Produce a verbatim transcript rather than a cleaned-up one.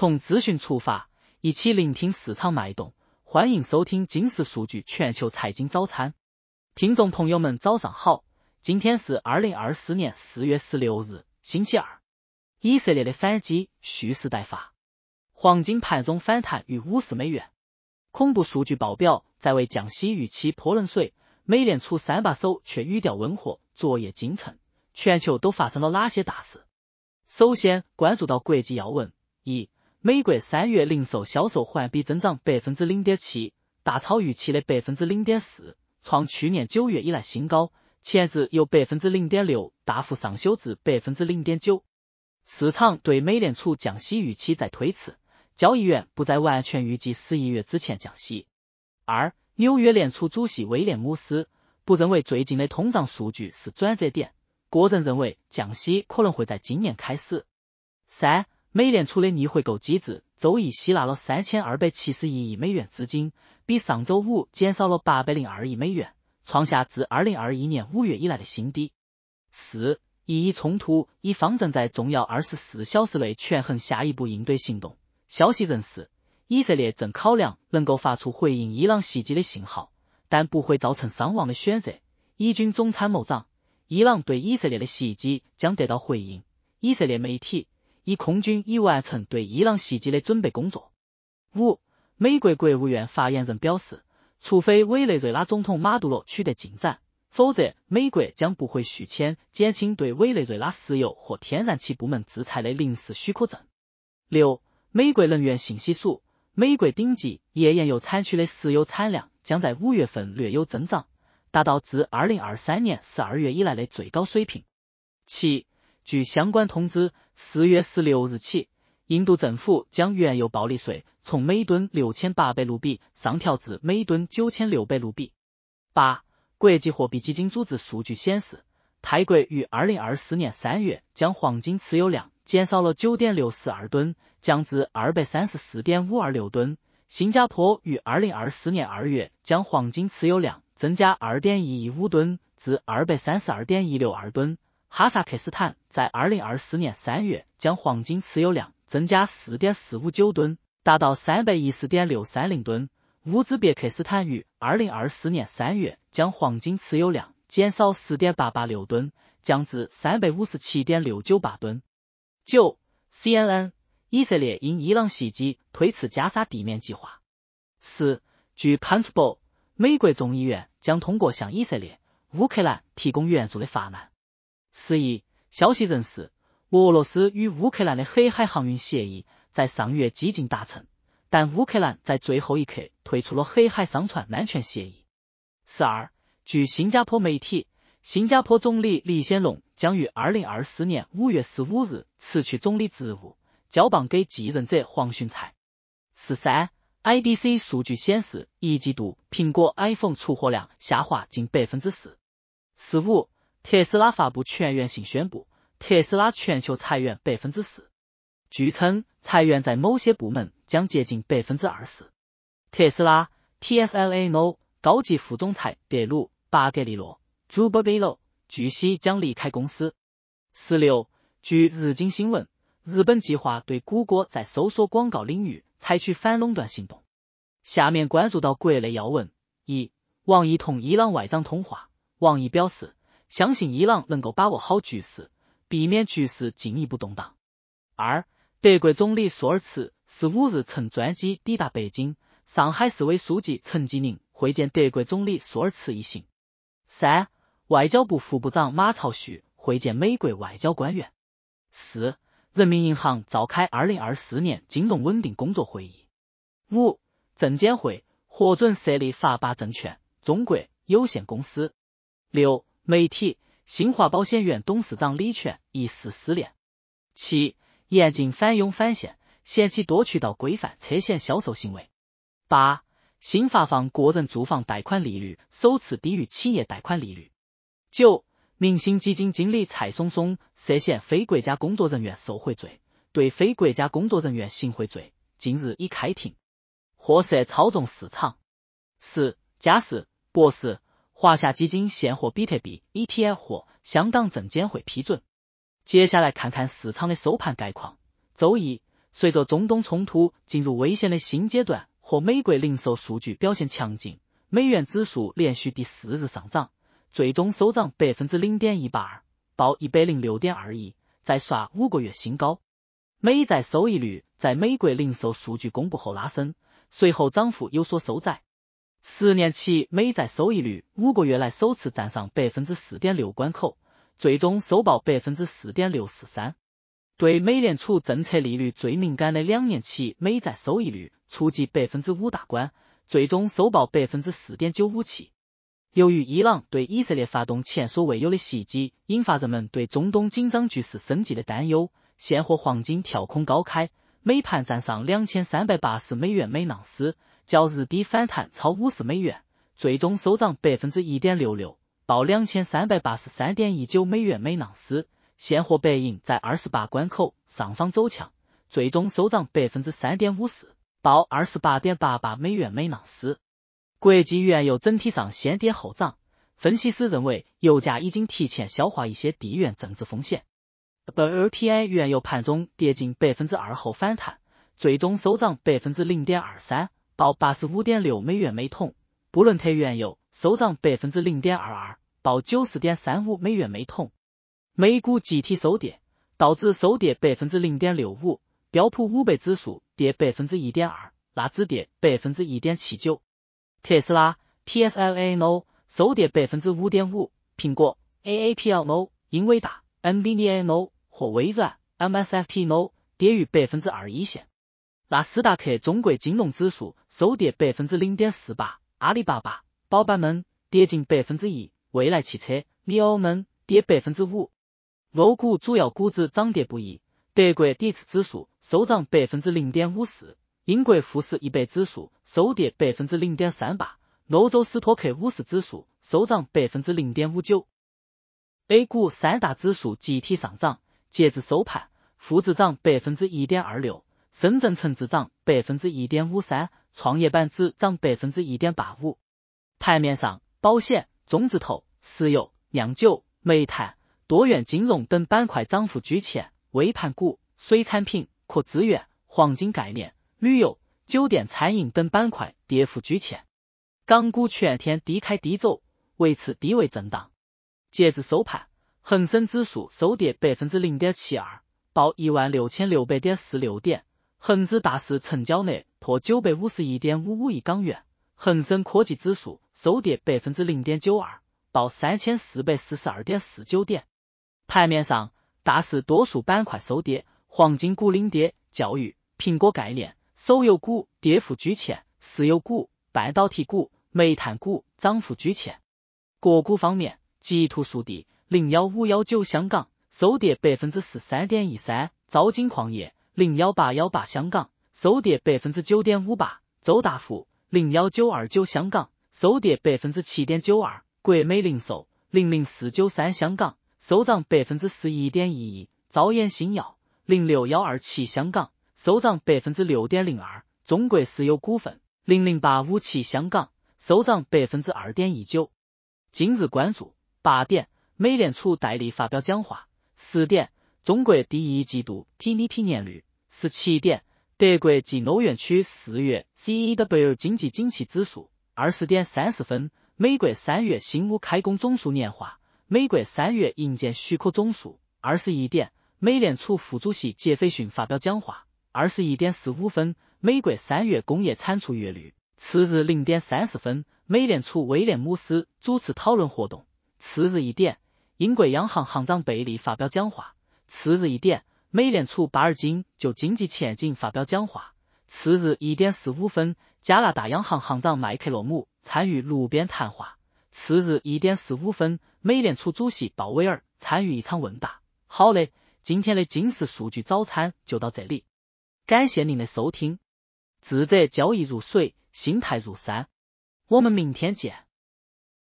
从资讯出发，一起聆听市场脉动。欢迎收听金石数据全球财经早餐。听众朋友们早上好，今天是二零二四年四月十六日，星期二。以色列的反击蓄势待发，黄金盘中反弹逾五十美元。恐怖数据爆表在为降息预期泼冷水，美联储三把手却语调温和，昨夜今晨，全球都发生了哪些大事？首先关注到国际要闻。一、美国三月零售销售环比增长 百分之零点七， 大超预期的 百分之零点四， 创去年九月以来新高，前值由 百分之零点六 大幅上修至 百分之零点九。 市场对美联储降息预期在推迟，交易员不再完全预计十一月之前降息。二、纽约联储主席威廉姆斯不认为最近的通胀数据是转折点，个人认为降息可能会在今年开始。三、美联储的逆回购机制周一吸纳了三千二百七十一亿美元资金，比上周五减少了八百零二亿美元，创下自二零二一年五月以来的新低。四、以伊冲突，伊方正在重要二十四小时内权衡下一步应对行动。消息人士，以色列正考量能够发出回应伊朗袭击的信号，但不会造成伤亡的选择。以军总参谋长，伊朗对以色列的袭击将得到回应。以色列媒体，以空军已完成对伊朗袭击的准备工作。五、美国国务院发言人表示，除非委内瑞拉总统马杜罗取得进展，否则美国将不会续签减轻对委内瑞拉石油或天然气部门制裁的临时许可证。六、美国能源信息署，美国顶级页岩油产区的石油产量将在五月份略有增长，达到自二零二三年十二月以来的最高水平。七、据相关通知，四月十六日起，印度政府将原油暴利税从每吨六千八百卢比上调至每吨九千六百卢比。八、国际货币基金组织数据显示，泰国于二零二四年三月将黄金持有量减少了 九点六四二吨，降至 二百三十四点五二六吨。新加坡于二零二四年二月将黄金持有量增加 二点一一五吨至 二百三十二点一六二吨。哈萨克斯坦在二零二四年三月将黄金持有量增加 四点四五九吨，达到 三百一十点六三零吨。乌兹别克斯坦于二零二四年三月将黄金持有量减少 四点八八六吨，降至 三百五十七点六九八吨。九、C N N， 以色列因伊朗袭击推迟加沙地面计划。四、据 Punchbowl， 美国众议院将通过向以色列、乌克兰提供援助的法案。十一、消息人士，俄罗斯与乌克兰的黑海航运协议在上月几近达成，但乌克兰在最后一刻退出了黑海商船安全协议。十二、据新加坡媒体，新加坡总理李显龙将于二零二四年五月十五日辞去总理职务，交棒给继任者黄循财。十三、I D C 数据显示，一季度苹果 iPhone 出货量下滑近 百分之四。十五、特斯拉发布全员性宣布，特斯拉全球裁员 百分之四。据称，裁员在某些部门将接近 百分之二十。特斯拉 T S L A N O 高级副总裁德鲁·巴格利洛 Drew Barbagallo 据悉将离开公司。十六、据日经新闻，日本计划对谷歌在搜索广告领域采取反垄断行动。下面关注到国内要闻。一、王毅同伊朗外长通话，王毅表示，相信伊朗能够把握好局势，避免局势进一步动荡。二、德国总理舒尔茨十五日乘专机抵达北京，上海市委书记陈吉宁会见德国总理舒尔茨一行。三、外交部副部长马朝旭会见美国外交官员。四、人民银行召开二零二四年金融稳定工作会议。五、证监会核准设立法巴证券中国有限公司。六、媒体，新华保险原董事长李全疑似失联。七、严禁反佣反限，嫌弃多渠道规范车险销售行为。八、新发放个人住房贷款利率首次低于企业贷款利率。九、明星基金经理蔡松松涉嫌非国家工作人员受贿罪，对非国家工作人员行贿罪近日已开庭，获涉操纵市场。十、嘉实、博士、华夏基金现货比特币 E T F 获香港证监会批准。接下来看看市场的收盘概况。周一， 随着中东冲突进入危险的新阶段和美国零售数据表现强劲，美元指数连续第四日上涨，最终收涨 百分之零点一八二， 报 一百零六点二亿，再刷五个月新高。美债收益率在美国零售数据公布后拉升，随后涨幅有所收窄。十年期美债收益率五个月来首次站上 百分之四点六 关口，最终收报 百分之四点六四三。对美联储政策利率最敏感的两年期美债收益率触及 百分之五 大关，最终收报 百分之四点九五七。由于伊朗对以色列发动前所未有的袭击，引发人们对中东紧张局势升级的担忧，现货黄金跳空高开，美盘站上两千三百八十美元每盎司，较日低反弹超五十美元，最终收涨 百分之一点六六， 报 两千三百八十三点一九美元每盎司。现货白银在二十八关口上方走强，最终收涨 百分之三点五四， 报 二十八点八八美元每盎司。国际原油整体上先跌后涨，分析师认为油价已经提前消化一些地缘政治风险。W T I 原油盘中跌近 百分之二 后反弹，最终收涨 百分之零点二三， 报 八十五点六美元每桶。布伦特原油收涨 百分之零点二二， 报 九十点三五美元每桶。美股集体收跌，道指收跌 百分之零点六五， 标普五百指数跌 百分之一点二， 纳指跌 百分之一点七九。特斯拉 T S L A N O 收跌 百分之五点五， 苹果 A A P L N O 英伟达 N V I D I A N O 和微软 M S F T N O 跌逾 百分之二一线。纳斯达克中国金融指数收跌 百分之零点四八， 阿里巴巴、宝板们跌近 百分之一， 蔚来汽车、利欧们跌 百分之五。欧股主要股指涨跌不一，德国 D A X 指数收涨 百分之零点五四， 英国富时一百指数收跌 百分之零点三八， 欧洲斯托克五十指数收涨 百分之零点五九。A 股三大指数集体上涨，截至收盘，沪指涨 百分之一点二六， 深圳成指涨 百分之一点五三， 创业板指涨 百分之一点八五。盘面上，保险、中字头、石油、酿酒、煤炭、多元金融等板块涨幅居前，微盘股、水产品、可资源、黄金概念、旅游、酒店餐饮等板块跌幅居前。港股全天低开低走，维持低位震荡。截至收盘，恒生指数收跌 百分之零点七二， 报 一万六千六百点四六点，恒指大市成交额破 九百五十一点五五亿港元，恒生科技指数收跌 百分之零点九二， 报 三千四百四十二点四九点。盘面上，大市多数板块收跌，黄金股领跌，教育、苹果概念、手游股跌幅居前，石油股、半导体股、煤炭股涨幅居前。个股方面，吉图数地零一五一九香港收跌 百分之十三点一三， 招金矿业零一八一八香港收跌 百分之九点五八， 周大福零一九二九香港收跌 百分之七点九二， 国美零售零零四九三香港收涨 百分之十一点一一， 招研新药零六一二七香港收涨 百分之六点零二， 中国石油股份零零八五七香港收涨 百分之二点一九。今日关注：八点，美联储代理发表讲话；十点，中国第一季度 G D P 年率；十七点，德国及欧元区四月 C E W 经济景气指数；二十点三十分，美国三月新屋开工总数年化。美国三月营建许可总数。二十一点，美联储副主席杰斐逊发表讲话。二十一点十五分，美国三月工业产出月率。次日零点三十分，美联储威廉姆斯主持讨论活动。次日一点，英国央行行长贝利发表讲话。次日一点，美联储巴尔金就经济前景发表讲话。次日一点十五分，加拿大央行行长麦克罗姆参与路边谈话。次日一点十五分，美联储主席鲍威尔参与一场问答。好嘞，今天的金石数据早餐就到这里，感谢您的收听。智者交易如水，心态如山，我们明天见。